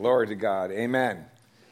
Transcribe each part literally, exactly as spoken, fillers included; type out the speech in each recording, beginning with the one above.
Glory to God. Amen.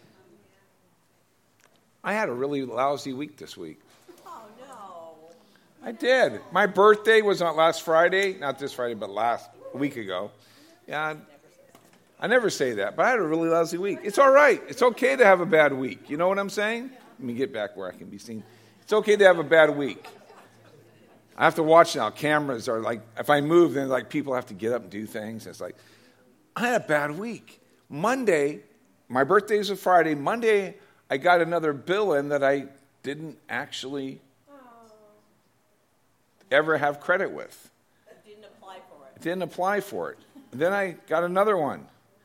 I had a really lousy week this week. Oh, no. I did. My birthday was on last Friday. Not this Friday, but last week ago. Yeah, I, I never say that, but I had a really lousy week. It's all right. It's okay to have a bad week. You know what I'm saying? Let me get back where I can be seen. It's okay to have a bad week. I have to watch now. Cameras are like, if I move, then like people have to get up and do things. It's like, I had a bad week. Monday, my birthday is a Friday. Monday, I got another bill in that I didn't actually ever have credit with. I didn't apply for it. I didn't apply for it. Then I got another one.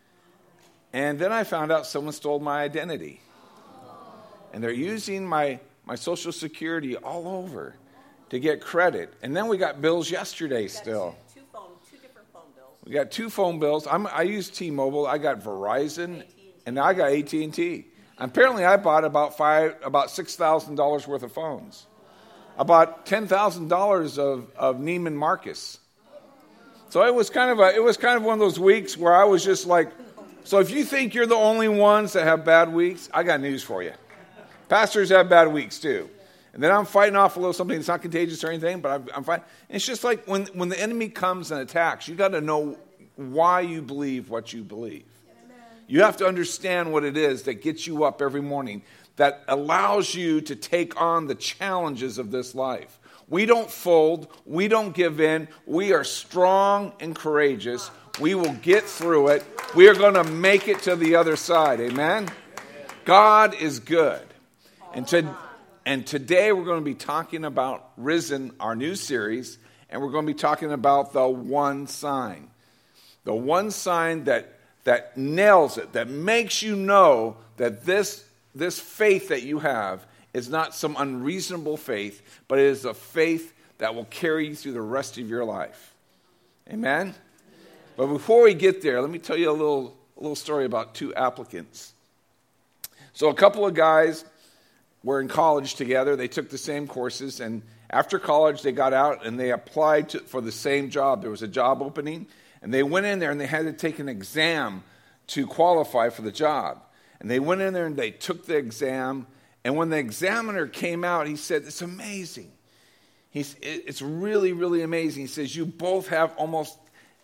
And then I found out someone stole my identity. And they're using my, my Social Security all over to get credit. And then we got bills yesterday still. Two, two, phone, two different phone bills. We got two phone bills. I'm, I use T-Mobile. I got Verizon, and now I got A T and T. Apparently, I bought about five, about six thousand dollars worth of phones. I bought ten thousand dollars of of Neiman Marcus. So it was kind of a, it was kind of one of those weeks where I was just like, so if you think you're the only ones that have bad weeks, I got news for you. Pastors have bad weeks too. And then I'm fighting off a little something that's not contagious or anything, but I'm, I'm fighting. It's just like when, when the enemy comes and attacks, you got to know why you believe what you believe. Amen. You have to understand what it is that gets you up every morning, that allows you to take on the challenges of this life. We don't fold. We don't give in. We are strong and courageous. We will get through it. We are going to make it to the other side. Amen? God is good. And to... And today we're going to be talking about Risen, our new series, and we're going to be talking about the one sign. The one sign that that nails it, that makes you know that this, this faith that you have is not some unreasonable faith, but it is a faith that will carry you through the rest of your life. Amen? Amen. But before we get there, let me tell you a little, a little story about two applicants. So a couple of guys were in college together. They took the same courses, and after college, they got out and they applied to, for the same job. There was a job opening, and they went in there and they had to take an exam to qualify for the job. And they went in there and they took the exam, and when the examiner came out, he said, "It's amazing. He's, it's really, really amazing." He says, "You both have almost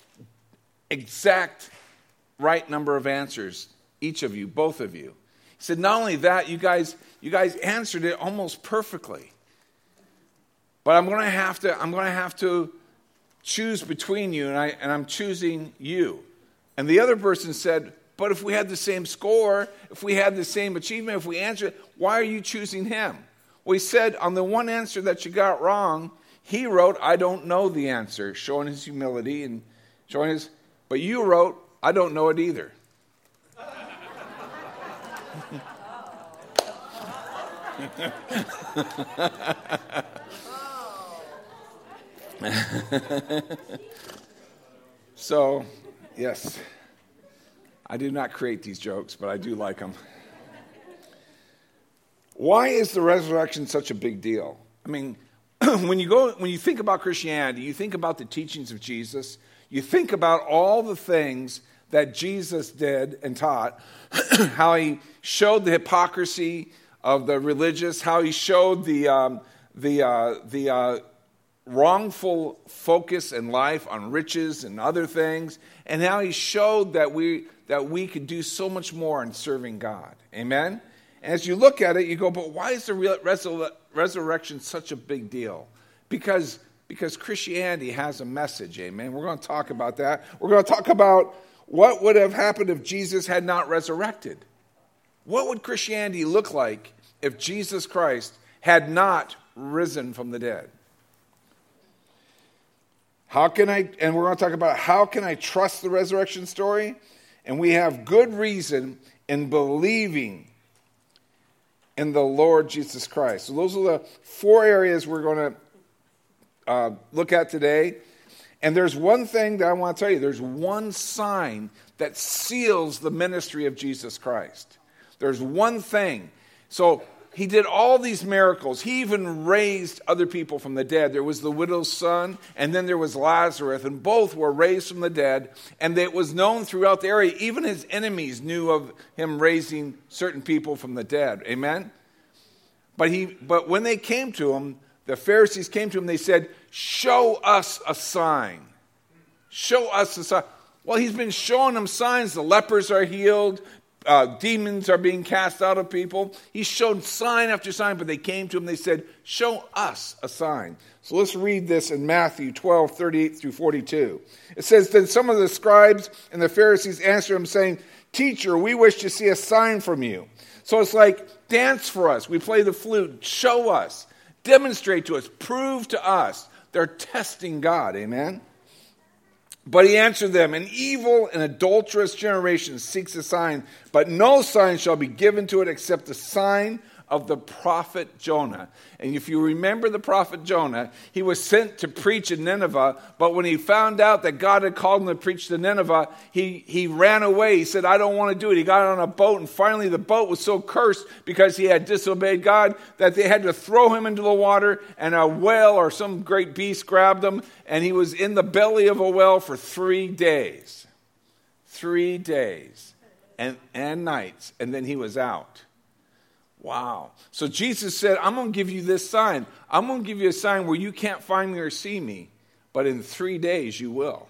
exact right number of answers, each of you, both of you." He said, "Not only that, you guys, you guys answered it almost perfectly. But I'm going to have to, I'm going to have to choose between you, and I and I'm choosing you." And the other person said, "But if we had the same score, if we had the same achievement, if we answered, why are you choosing him?" Well, he said, on the one answer that you got wrong, he wrote, "I don't know the answer," showing his humility and showing his. But you wrote, "I don't know it either." So, yes, I did not create these jokes, but I do like them. Why is the resurrection such a big deal? I mean, when you go, when you think about Christianity, you think about the teachings of Jesus. You think about all the things that Jesus did and taught, how he showed the hypocrisy of the religious, how he showed the um, the uh, the uh, wrongful focus in life on riches and other things, and how he showed that we that we could do so much more in serving God. Amen. And as you look at it, you go, "But why is the resur- resurrection such a big deal?" Because because Christianity has a message. Amen. We're going to talk about that. We're going to talk about what would have happened if Jesus had not resurrected. What would Christianity look like if Jesus Christ had not risen from the dead? How can I, and we're going to talk about how can I trust the resurrection story? And we have good reason in believing in the Lord Jesus Christ. So those are the four areas we're going to uh, look at today. And there's one thing that I want to tell you. There's one sign that seals the ministry of Jesus Christ. There's one thing. So he did all these miracles. He even raised other people from the dead. There was the widow's son, and then there was Lazarus, and both were raised from the dead. And it was known throughout the area. Even his enemies knew of him raising certain people from the dead. Amen? But he, but when they came to him, the Pharisees came to him, they said, show us a sign. Show us a sign. Well, he's been showing them signs. The lepers are healed. Uh, demons are being cast out of people. He showed sign after sign, but they came to him. They said, show us a sign. So let's read this in Matthew twelve, thirty-eight through forty-two. It says, then some of the scribes and the Pharisees answered him, saying, teacher, we wish to see a sign from you. So it's like, dance for us. We play the flute. Show us. Demonstrate to us. Prove to us. They're testing God. Amen? But he answered them, an evil and adulterous generation seeks a sign, but no sign shall be given to it except the sign of the prophet Jonah. And if you remember the prophet Jonah, he was sent to preach in Nineveh, but when he found out that God had called him to preach to Nineveh, he, he ran away. He said, I don't want to do it. He got on a boat, and finally the boat was so cursed because he had disobeyed God that they had to throw him into the water, and a whale or some great beast grabbed him, and he was in the belly of a whale for three days. Three days and, and nights, and then he was out. Wow. So Jesus said, I'm going to give you this sign. I'm going to give you a sign where you can't find me or see me, but in three days you will.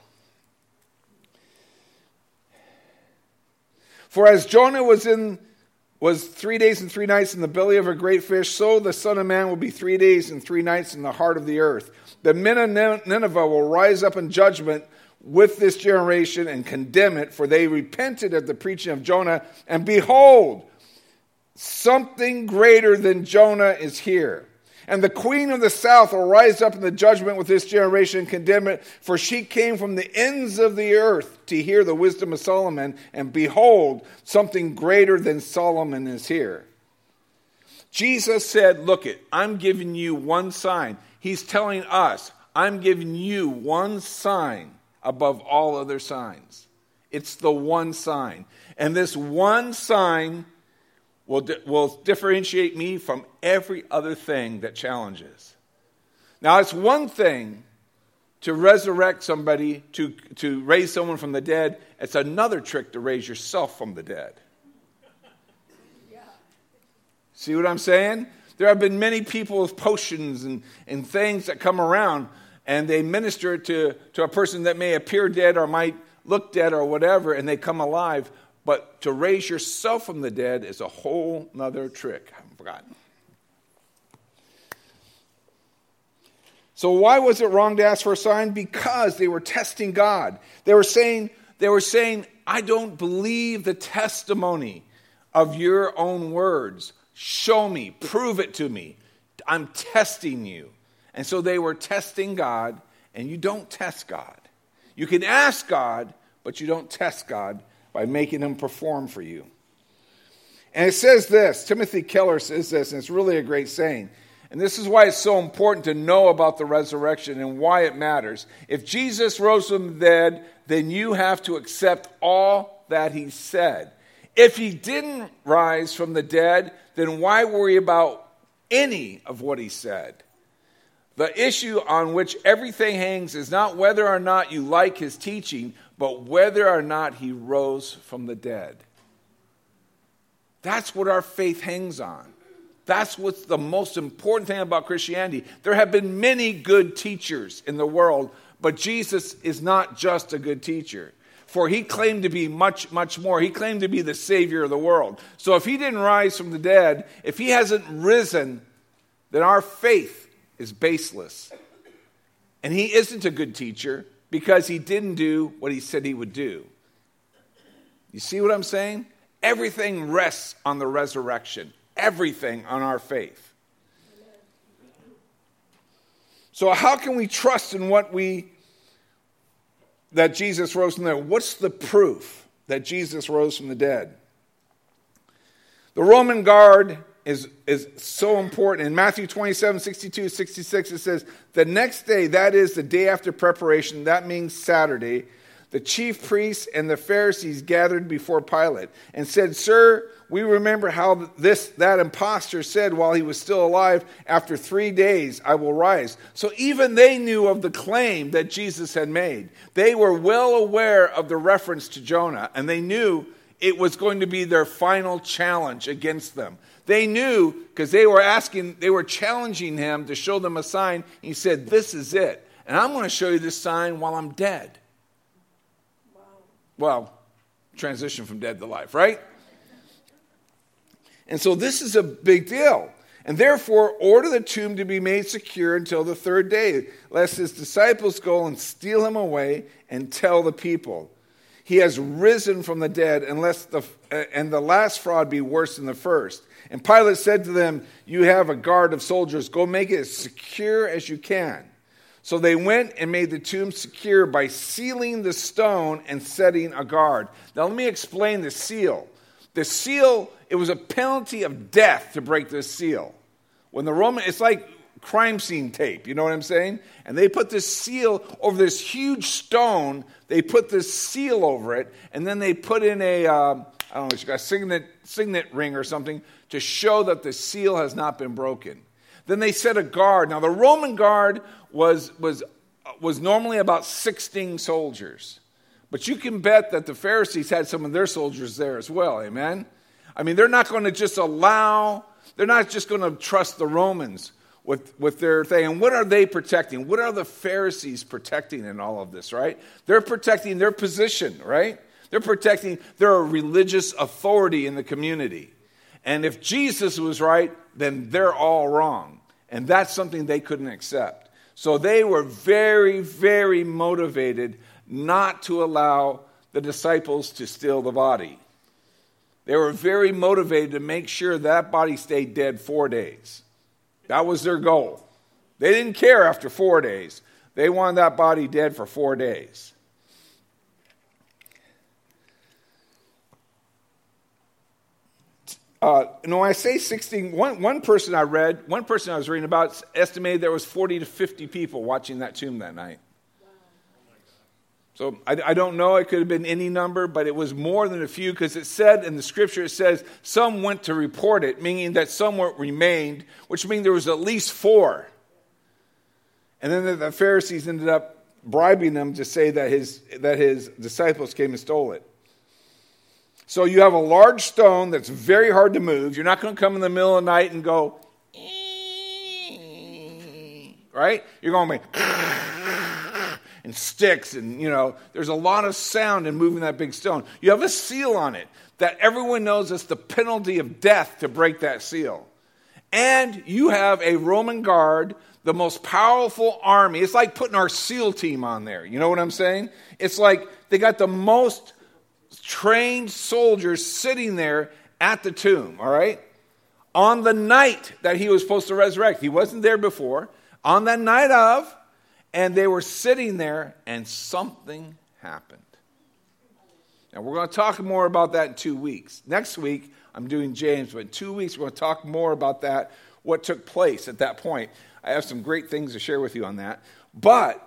For as Jonah was in was three days and three nights in the belly of a great fish, so the Son of Man will be three days and three nights in the heart of the earth. The men of Nineveh will rise up in judgment with this generation and condemn it, for they repented at the preaching of Jonah, and behold, something greater than Jonah is here. And the queen of the south will rise up in the judgment with this generation and condemn it, for she came from the ends of the earth to hear the wisdom of Solomon, and behold, something greater than Solomon is here. Jesus said, look it, I'm giving you one sign. He's telling us, I'm giving you one sign above all other signs. It's the one sign. And this one sign Will, will differentiate me from every other thing that challenges. Now, it's one thing to resurrect somebody, to, to raise someone from the dead. It's another trick to raise yourself from the dead. Yeah. See what I'm saying? There have been many people with potions and, and things that come around, and they minister to, to a person that may appear dead or might look dead or whatever, and they come alive. But to raise yourself from the dead is a whole nother trick. I haven't forgotten. So why was it wrong to ask for a sign? Because they were testing God. They were saying, they were saying, I don't believe the testimony of your own words. Show me, prove it to me. I'm testing you. And so they were testing God, and you don't test God. You can ask God, but you don't test God by making him perform for you. And it says this, Timothy Keller says this, and it's really a great saying. And this is why it's so important to know about the resurrection and why it matters. If Jesus rose from the dead, then you have to accept all that he said. If he didn't rise from the dead, then why worry about any of what he said? The issue on which everything hangs is not whether or not you like his teaching, but whether or not he rose from the dead. That's what our faith hangs on. That's what's the most important thing about Christianity. There have been many good teachers in the world, but Jesus is not just a good teacher. For he claimed to be much, much more. He claimed to be the Savior of the world. So if he didn't rise from the dead, if he hasn't risen, then our faith is baseless. And he isn't a good teacher because he didn't do what he said he would do. You see what I'm saying? Everything rests on the resurrection. Everything on our faith. So how can we trust in what we, that Jesus rose from the dead? What's the proof that Jesus rose from the dead? The Roman guard is, is so important. In Matthew twenty-seven, sixty-two, sixty-six, it says, the next day, that is the day after preparation, that means Saturday, the chief priests and the Pharisees gathered before Pilate and said, "Sir, we remember how this that impostor said while he was still alive, 'After three days I will rise.'" So even they knew of the claim that Jesus had made. They were well aware of the reference to Jonah, and they knew it was going to be their final challenge against them. They knew because they were asking, they were challenging him to show them a sign. He said, "This is it. And I'm going to show you this sign while I'm dead." Wow. Well, transition from dead to life, right? And so this is a big deal. And therefore, order the tomb to be made secure until the third day, lest his disciples go and steal him away and tell the people, "He has risen from the dead, unless the, uh, and the last fraud be worse than the first." And Pilate said to them, "You have a guard of soldiers. Go make it as secure as you can." So they went and made the tomb secure by sealing the stone and setting a guard. Now let me explain the seal. The seal, it was a penalty of death to break this seal. When the Roman, it's like crime scene tape, you know what I'm saying? And they put this seal over this huge stone. They put this seal over it, and then they put in a, um, I don't know, what you got, a signet, signet ring or something to show that the seal has not been broken. Then they set a guard. Now the Roman guard was was was normally about sixteen soldiers. But you can bet that the Pharisees had some of their soldiers there as well, amen? I mean, they're not going to just allow, they're not just going to trust the Romans with, with their thing. And what are they protecting? What are the Pharisees protecting in all of this, right? They're protecting their position, right? They're protecting their religious authority in the community. And if Jesus was right, then they're all wrong. And that's something they couldn't accept. So they were very, very motivated not to allow the disciples to steal the body. They were very motivated to make sure that body stayed dead four days. That was their goal. They didn't care after four days. They wanted that body dead for four days. Uh, you know, when I say sixteen, one, one person I read, one person I was reading about estimated there was forty to fifty people watching that tomb that night. So I, I don't know, it could have been any number, but it was more than a few, because it said in the scripture, it says some went to report it, meaning that some remained, which means there was at least four. And then the, the Pharisees ended up bribing them to say that his that his disciples came and stole it. So you have a large stone that's very hard to move. You're not going to come in the middle of the night and go, right? You're going to be and sticks, and you know, there's a lot of sound in moving that big stone. You have a seal on it that everyone knows it's the penalty of death to break that seal. And you have a Roman guard, the most powerful army. It's like putting our SEAL team on there. You know what I'm saying? It's like they got the most trained soldiers sitting there at the tomb, all right? On the night that he was supposed to resurrect. He wasn't there before. On the night of, and they were sitting there, and something happened. Now, we're going to talk more about that in two weeks. Next week, I'm doing James, but in two weeks, we're going to talk more about that, what took place at that point. I have some great things to share with you on that. But,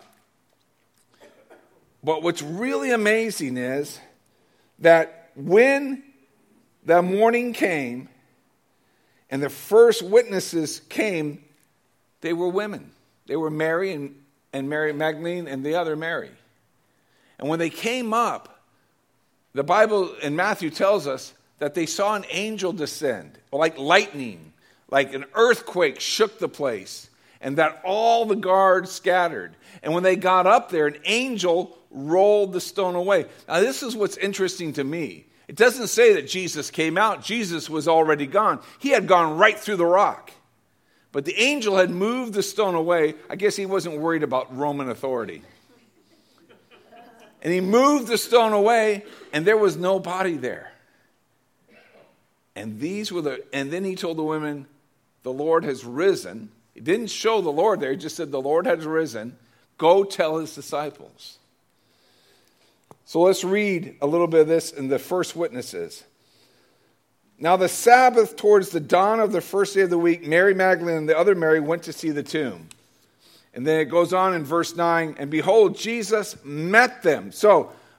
but what's really amazing is that when the morning came, and the first witnesses came, they were women. They were Mary and and Mary Magdalene and the other Mary. And when they came up, the Bible in Matthew tells us that they saw an angel descend, like lightning, like an earthquake shook the place, and that all the guards scattered. And when they got up there, an angel rolled the stone away. Now this is what's interesting to me. It doesn't say that Jesus came out. Jesus was already gone. He had gone right through the rock. But the angel had moved the stone away. I guess he wasn't worried about Roman authority. And he moved the stone away, and there was no body there. And these were the, and then he told the women, the Lord has risen. He didn't show the Lord there. He just said, the Lord has risen. Go tell his disciples. So let's read a little bit of this in the first witnesses. Now the Sabbath towards the dawn of the first day of the week, Mary Magdalene and the other Mary went to see the tomb. And then it goes on in verse nine, and behold, Jesus met them. So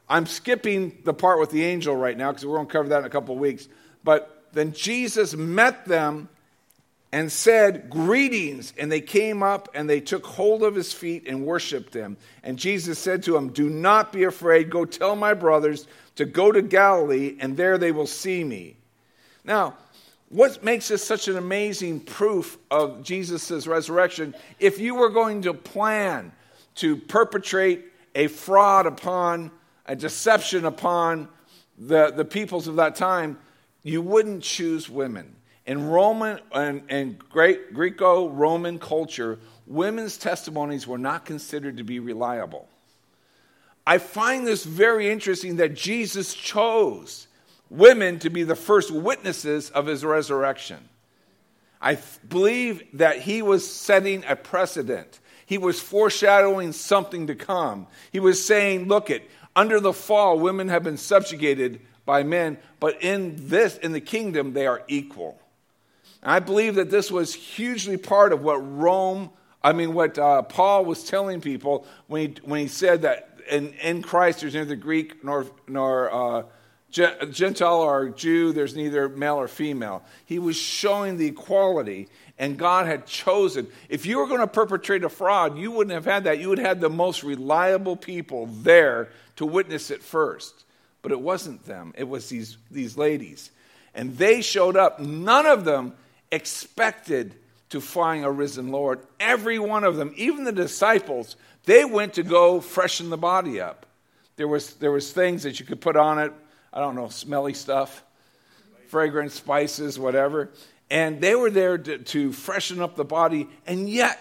I'm skipping the part with the angel right now because we're going to cover that in a couple of weeks. But then Jesus met them and said, "Greetings." And they came up and they took hold of his feet and worshiped him. And Jesus said to him, "Do not be afraid. Go tell my brothers to go to Galilee, and there they will see me." Now, what makes this such an amazing proof of Jesus' resurrection? If you were going to plan to perpetrate a fraud upon, a deception upon the, the peoples of that time, you wouldn't choose women. In Roman and, and great Greco-Roman culture, women's testimonies were not considered to be reliable. I find this very interesting that Jesus chose women to be the first witnesses of his resurrection. I th- believe that he was setting a precedent. He was foreshadowing something to come. He was saying, look it, under the fall, women have been subjugated by men, but in this, in the kingdom, they are equal. And I believe that this was hugely part of what Rome, I mean, what uh, Paul was telling people when he, when he said that in, in Christ there's neither Greek nor, nor uh, Gentile or Jew, there's neither male or female. He was showing the equality, and God had chosen. If you were going to perpetrate a fraud, you wouldn't have had that. You would have had the most reliable people there to witness it first. But it wasn't them. It was these, these ladies. And they showed up. None of them expected to find a risen Lord. Every one of them, even the disciples, they went to go freshen the body up. There was, there was things that you could put on it. I don't know, smelly stuff, fragrant spices, whatever. And they were there to, to freshen up the body, and yet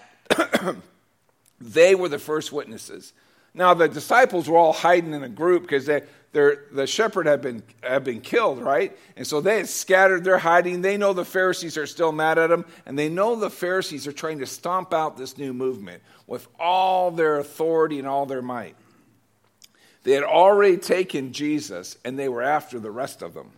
they were the first witnesses. Now, the disciples were all hiding in a group because they, the shepherd had been, had been killed, right? And so they had scattered, they're hiding. They know the Pharisees are still mad at them, and they know the Pharisees are trying to stomp out this new movement with all their authority and all their might. They had already taken Jesus, and they were after the rest of them.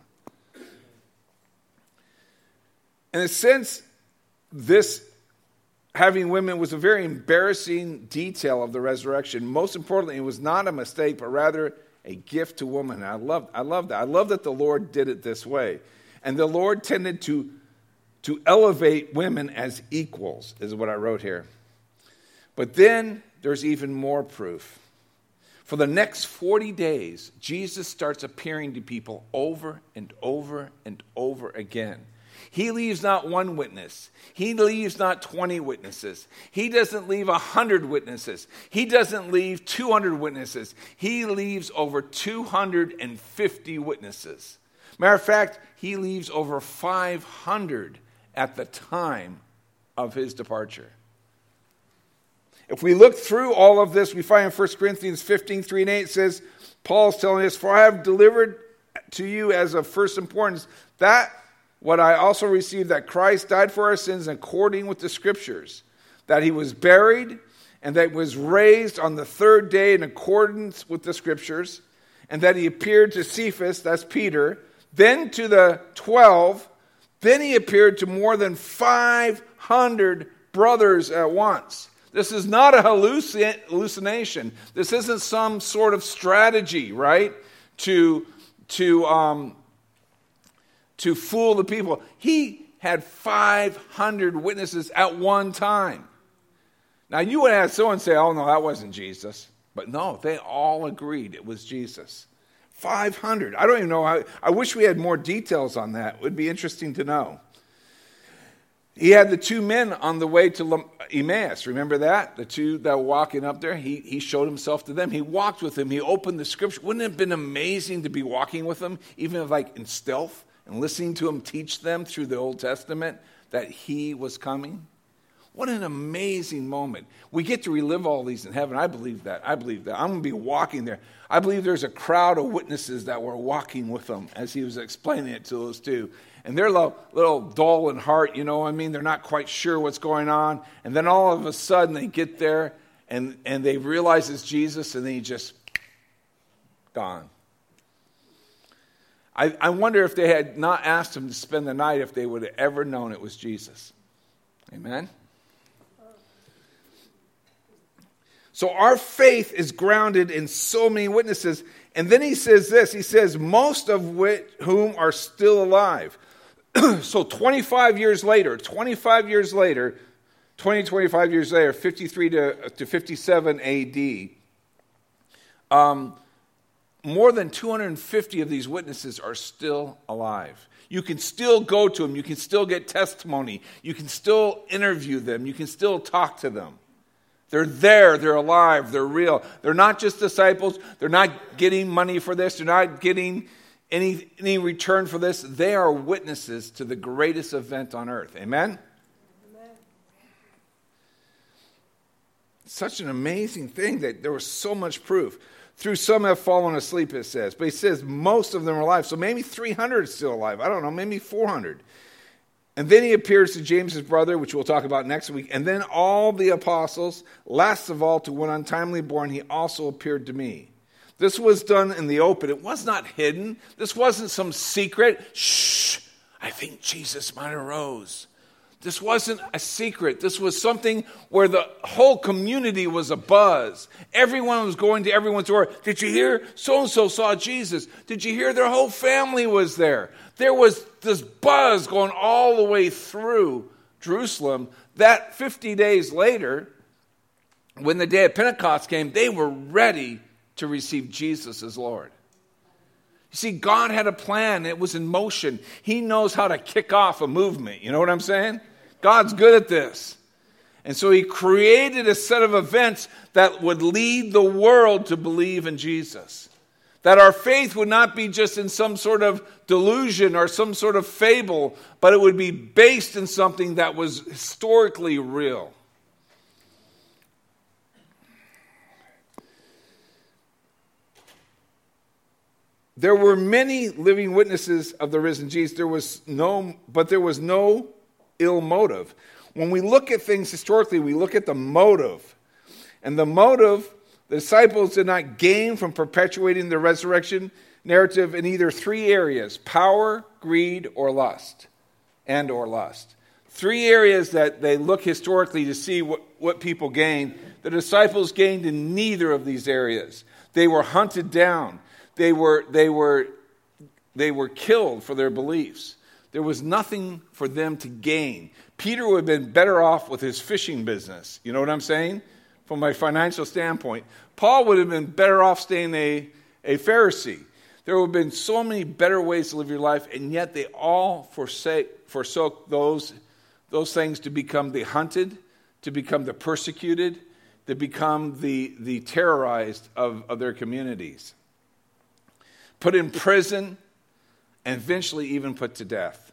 In a sense, this having women was a very embarrassing detail of the resurrection. Most importantly, it was not a mistake, but rather a gift to woman. I love, I love that. I love that the Lord did it this way. And the Lord tended to, to elevate women as equals, is what I wrote here. But then there's even more proof. For the next forty days, Jesus starts appearing to people over and over and over again. He leaves not one witness. He leaves not twenty witnesses. He doesn't leave one hundred witnesses. He doesn't leave two hundred witnesses. He leaves over two hundred fifty witnesses. Matter of fact, he leaves over five hundred at the time of his departure. If we look through all of this, we find in First Corinthians fifteen, three and eight, it says, Paul's telling us, "For I have delivered to you as of first importance that what I also received, that Christ died for our sins according with the Scriptures, that he was buried, and that he was raised on the third day in accordance with the Scriptures, and that he appeared to Cephas," that's Peter, "then to the twelve, then he appeared to more than five hundred brothers at once." This is not a hallucination. This isn't some sort of strategy, right, to, to, um, to fool the people. He had five hundred witnesses at one time. Now, you would have someone say, "Oh, no, that wasn't Jesus." But no, they all agreed it was Jesus. five hundred. I don't even know how. I wish we had more details on that. It would be interesting to know. He had the two men on the way to Emmaus. Remember that? The two that were walking up there. He, he showed himself to them. He walked with them. He opened the Scripture. Wouldn't it have been amazing to be walking with them, even if like in stealth, and listening to him teach them through the Old Testament that he was coming? What an amazing moment. We get to relive all these in heaven. I believe that. I believe that. I'm going to be walking there. I believe there's a crowd of witnesses that were walking with him as he was explaining it to those two. And they're a little, little dull in heart, you know what I mean? They're not quite sure what's going on. And then all of a sudden they get there and, and they realize it's Jesus, and then he just gone. I, I wonder if they had not asked him to spend the night, if they would have ever known it was Jesus. Amen? So our faith is grounded in so many witnesses. And then he says this, he says, most of which, whom are still alive. So twenty-five years later, twenty-five years later, twenty, twenty-five years later, fifty-three to, to fifty-seven A D, um, more than two hundred fifty of these witnesses are still alive. You can still go to them. You can still get testimony. You can still interview them. You can still talk to them. They're there. They're alive. They're real. They're not just disciples. They're not getting money for this. They're not getting any, any return for this. They are witnesses to the greatest event on earth. Amen? Amen. Such an amazing thing that there was so much proof. Through some have fallen asleep, it says. But he says most of them are alive. So maybe three hundred is still alive. I don't know, maybe four hundred. And then he appears to James, his brother, which we'll talk about next week. And then all the apostles, last of all to one untimely born, he also appeared to me. This was done in the open. It was not hidden. This wasn't some secret. Shh, I think Jesus might have rose. This wasn't a secret. This was something where the whole community was abuzz. Everyone was going to everyone's door. Did you hear? So-and-so saw Jesus. Did you hear? Their whole family was there. There was this buzz going all the way through Jerusalem that fifty days later, when the day of Pentecost came, they were ready to receive Jesus as Lord. You see, God had a plan. It was in motion. He knows how to kick off a movement. You know what I'm saying? God's good at this. And so he created a set of events that would lead the world to believe in Jesus. That our faith would not be just in some sort of delusion or some sort of fable, but it would be based in something that was historically real. There were many living witnesses of the risen Jesus. There was no, but there was no ill motive. When we look at things historically, we look at the motive. And the motive, the disciples did not gain from perpetuating the resurrection narrative in either three areas: power, greed, or lust, and or lust. Three areas that they look historically to see what, what people gained. The disciples gained in neither of these areas. They were hunted down. They were, they were, they were killed for their beliefs. There was nothing for them to gain. Peter would have been better off with his fishing business. You know what I'm saying? From a financial standpoint. Paul would have been better off staying a, a Pharisee. There would have been so many better ways to live your life, and yet they all forsake, forsook those, those things to become the hunted, to become the persecuted, to become the, the terrorized of, of their communities. Put in prison, and eventually even put to death.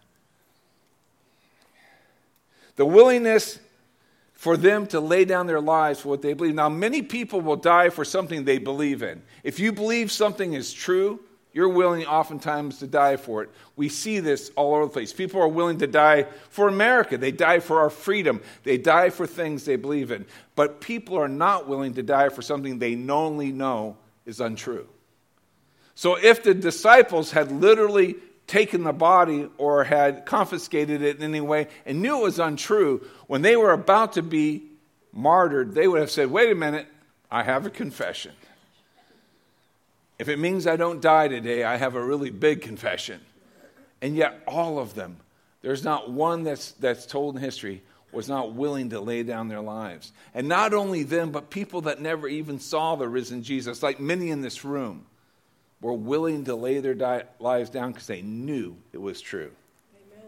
The willingness for them to lay down their lives for what they believe. Now, many people will die for something they believe in. If you believe something is true, you're willing oftentimes to die for it. We see this all over the place. People are willing to die for America. They die for our freedom. They die for things they believe in. But people are not willing to die for something they knowingly know is untrue. So if the disciples had literally taken the body or had confiscated it in any way and knew it was untrue, when they were about to be martyred, they would have said, wait a minute, I have a confession. If it means I don't die today, I have a really big confession. And yet all of them, there's not one that's, that's told in history, was not willing to lay down their lives. And not only them, but people that never even saw the risen Jesus, like many in this room, were willing to lay their di- lives down because they knew it was true. Amen.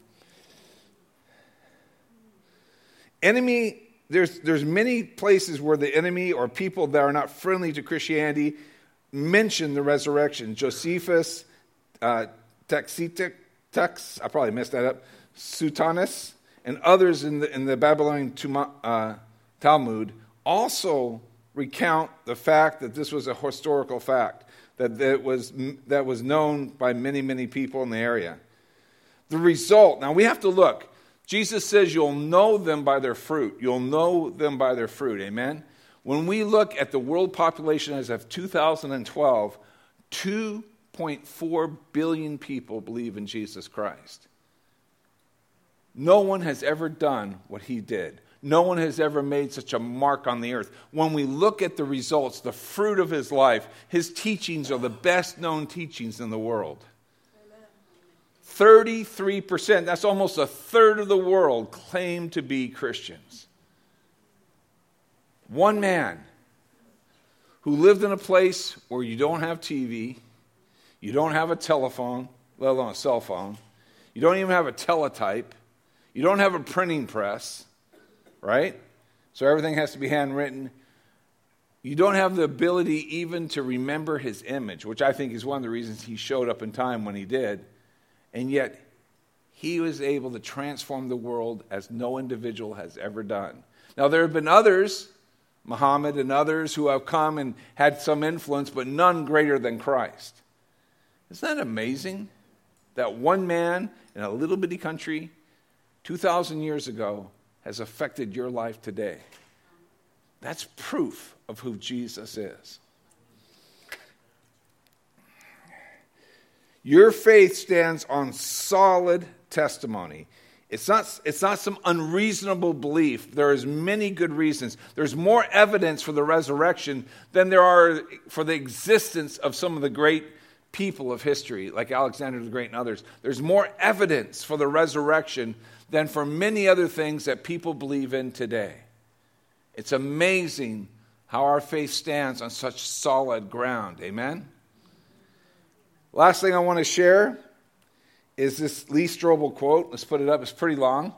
Enemy, there's, there's many places where the enemy or people that are not friendly to Christianity mention the resurrection. Josephus, uh, Tacitus, I probably messed that up, Suetonius, and others in the, in the Babylonian Tuma, uh, Talmud also recount the fact that this was a historical fact. That, that was that was known by many, many people in the area. The result, now we have to look. Jesus says you'll know them by their fruit. You'll know them by their fruit, amen? When we look at the world population as of two thousand twelve, two point four billion people believe in Jesus Christ. No one has ever done what he did. No one has ever made such a mark on the earth. When we look at the results, the fruit of his life, his teachings are the best known teachings in the world. thirty-three percent, that's almost a third of the world, claim to be Christians. One man who lived in a place where you don't have T V, you don't have a telephone, let alone a cell phone, you don't even have a teletype, you don't have a printing press, right? So everything has to be handwritten. You don't have the ability even to remember his image, which I think is one of the reasons he showed up in time when he did. And yet, he was able to transform the world as no individual has ever done. Now, there have been others, Muhammad and others, who have come and had some influence, but none greater than Christ. Isn't that amazing? That one man in a little bitty country two thousand years ago has affected your life today. That's proof of who Jesus is. Your faith stands on solid testimony. It's not, it's not some unreasonable belief. There is many good reasons. There's more evidence for the resurrection than there are for the existence of some of the great people of history, like Alexander the Great and others. There's more evidence for the resurrection than for many other things that people believe in today. It's amazing how our faith stands on such solid ground. Amen? Last thing I want to share is this Lee Strobel quote. Let's put it up. It's pretty long.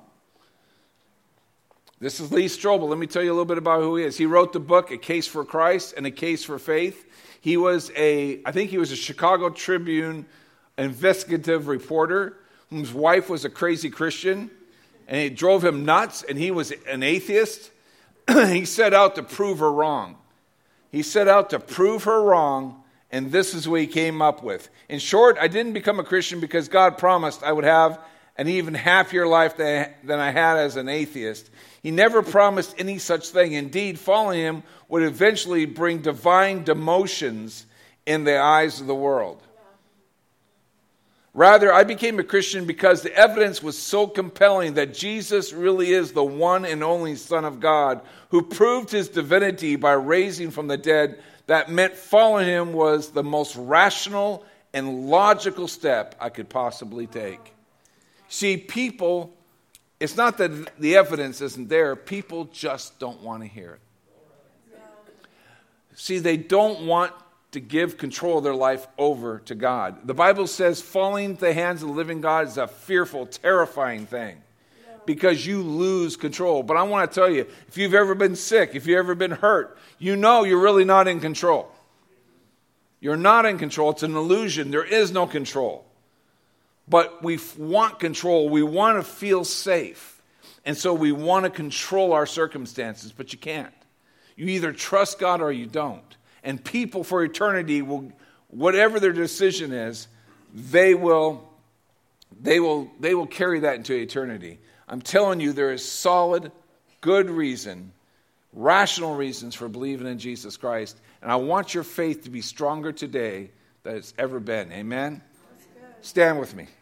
This is Lee Strobel. Let me tell you a little bit about who he is. He wrote the book, A Case for Christ and A Case for Faith. He was a, I think he was a Chicago Tribune investigative reporter whose wife was a crazy Christian, and it drove him nuts, and he was an atheist. He set out to prove her wrong. He set out to prove her wrong, and this is what he came up with. In short, I didn't become a Christian because God promised I would have an even happier life than I had as an atheist. He never promised any such thing. Indeed, following him would eventually bring divine demotions in the eyes of the world. Rather, I became a Christian because the evidence was so compelling that Jesus really is the one and only Son of God who proved his divinity by raising from the dead. That meant following him was the most rational and logical step I could possibly take. See, people, it's not that the evidence isn't there. People just don't want to hear it. See, they don't want to give control of their life over to God. The Bible says falling into the hands of the living God is a fearful, terrifying thing because you lose control. But I want to tell you, if you've ever been sick, if you've ever been hurt, you know you're really not in control. You're not in control. It's an illusion. There is no control. But we want control. We want to feel safe. And so we want to control our circumstances, but you can't. You either trust God or you don't. And people for eternity will, whatever their decision is, they will, they will, they will carry that into eternity. I'm telling you, there is solid, good reason, rational reasons for believing in Jesus Christ. And I want your faith to be stronger today than it's ever been. Amen? Stand with me.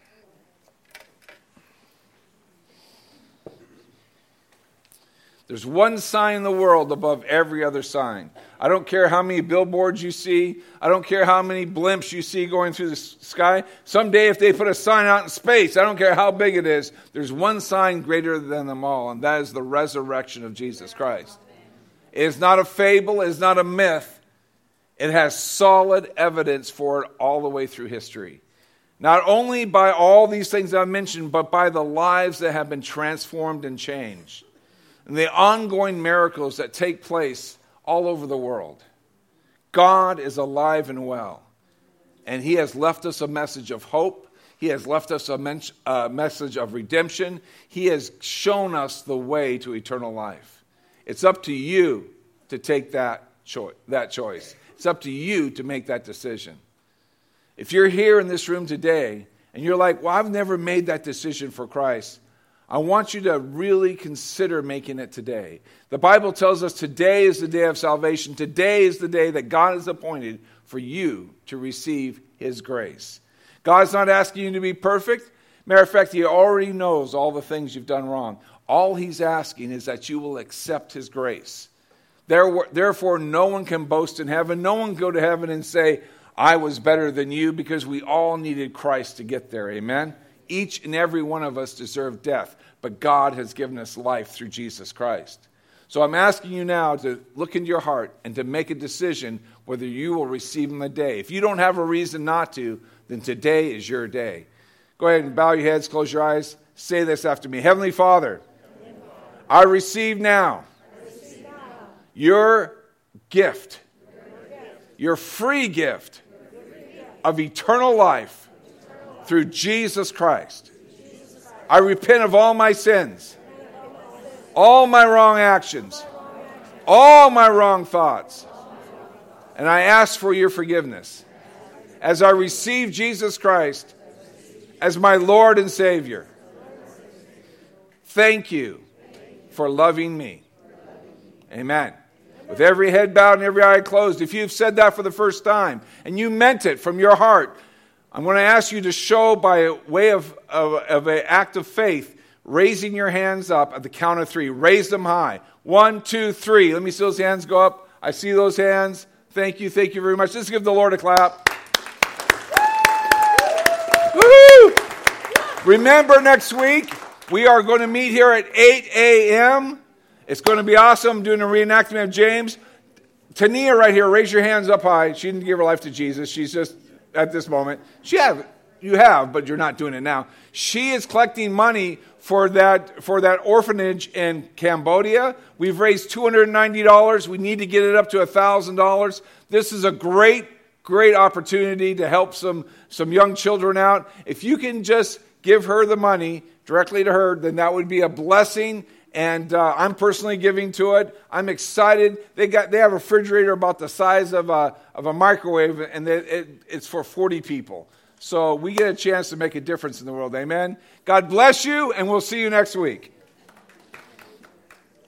There's one sign in the world above every other sign. I don't care how many billboards you see. I don't care how many blimps you see going through the sky. Someday if they put a sign out in space, I don't care how big it is, there's one sign greater than them all, and that is the resurrection of Jesus Christ. It is not a fable. It is not a myth. It has solid evidence for it all the way through history. Not only by all these things I've mentioned, but by the lives that have been transformed and changed. And the ongoing miracles that take place all over the world. God is alive and well. And he has left us a message of hope. He has left us a men- uh, message of redemption. He has shown us the way to eternal life. It's up to you to take that, cho- that choice. It's up to you to make that decision. If you're here in this room today and you're like, well, I've never made that decision for Christ, I want you to really consider making it today. The Bible tells us today is the day of salvation. Today is the day that God has appointed for you to receive his grace. God's not asking you to be perfect. Matter of fact, he already knows all the things you've done wrong. All he's asking is that you will accept his grace. There, therefore, no one can boast in heaven. No one can go to heaven and say, I was better than you, because we all needed Christ to get there. Amen? Each and every one of us deserve death, but God has given us life through Jesus Christ. So I'm asking you now to look into your heart and to make a decision whether you will receive him today. If you don't have a reason not to, then today is your day. Go ahead and bow your heads, close your eyes. Say this after me. Heavenly Father, I receive now your gift, your free gift of eternal life through Jesus Christ. I repent of all my sins, all my wrong actions, all my wrong thoughts, and I ask for your forgiveness as I receive Jesus Christ as my Lord and Savior. Thank you for loving me. Amen. With every head bowed and every eye closed, if you've said that for the first time and you meant it from your heart, I'm going to ask you to show by way of, of, of an act of faith, raising your hands up at the count of three. Raise them high. One, two, three. Let me see those hands go up. I see those hands. Thank you. Thank you very much. Let's give the Lord a clap. Woo! Remember, next week, we are going to meet here at eight a.m. It's going to be awesome. I'm doing a reenactment of James. Tania right here, raise your hands up high. She didn't give her life to Jesus. She's just, at this moment. She have, you have, but you're not doing it now. She is collecting money for that, for that orphanage in Cambodia. We've raised two hundred ninety dollars. We need to get it up to one thousand dollars. This is a great, great opportunity to help some, some young children out. If you can just give her the money directly to her, then that would be a blessing. And uh, I'm personally giving to it. I'm excited. They got they have a refrigerator about the size of a of a microwave, and they, it, it's for forty people. So we get a chance to make a difference in the world. Amen. God bless you, and we'll see you next week.